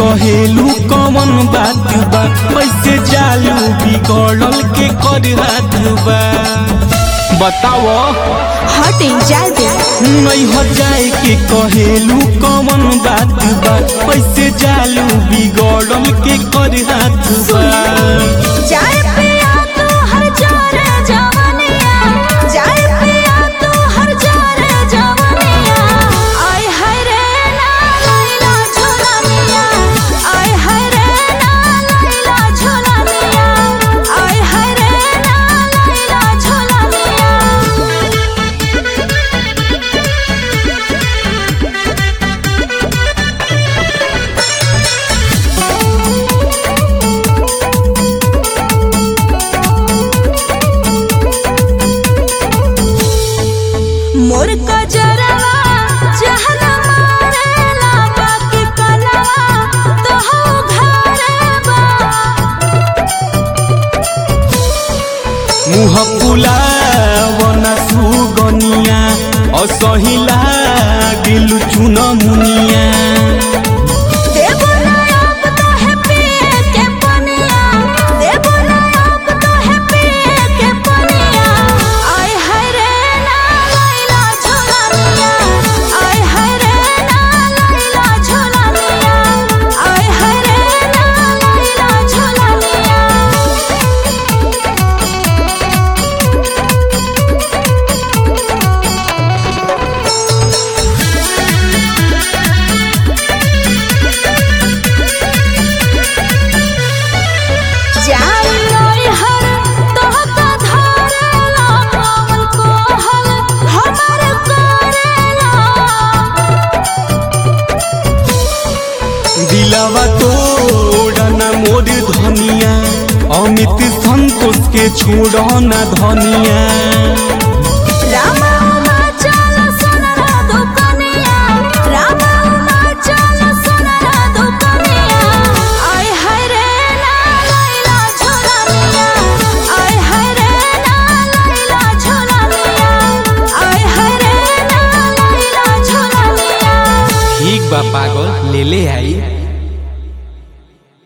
कहेलू कौन बात बा, कैसे जालू बिगड़ल के कर हाथ बा। बताओ हटे जाए नहीं हो जाए के कहेलू कौन बात बा, कैसे जालू बिगड़ल के कर हाथ बा। जाए पिया तू हर जारे जवानिया, जाए पिया तू हर जारे जवानिया। आय हाय रे ना लैला झुलनिया, आय हाय रे ना लैला झुलनिया, आय हाय रे ना लैला झुलनिया। मोर कजरवा जहन मारेला बाकी कलवा तो हो घरवा। मुँह फुलावना सुगनिया, असहिला गिलु चुन मुनिया। देबो ना अब तोहे पिए के पनिया, देबो ना अब तोहे पिए के पनिया। आय हाय रे ना लैला झुलनिया, आय हाय रे ना लैला झुलनिया, आय हाय रे ना लैला झुलनिया। जाई लोई हर तोहका धारेला पावल कोहल हमर करेला। दिलावा तोड़ना मोर धनिया, अमित संतोष के छोड़ना धनिया। रामा उमा चल सोनरा दुकनिया, रामा उमा चल सोनरा दुकनिया। आय हाय रे ना लैला झुलनिया, आय हाय रे ना लैला झुलनिया, आय हाय रे ना लैला झुलनिया। ठीक बा पागल ले ले आई।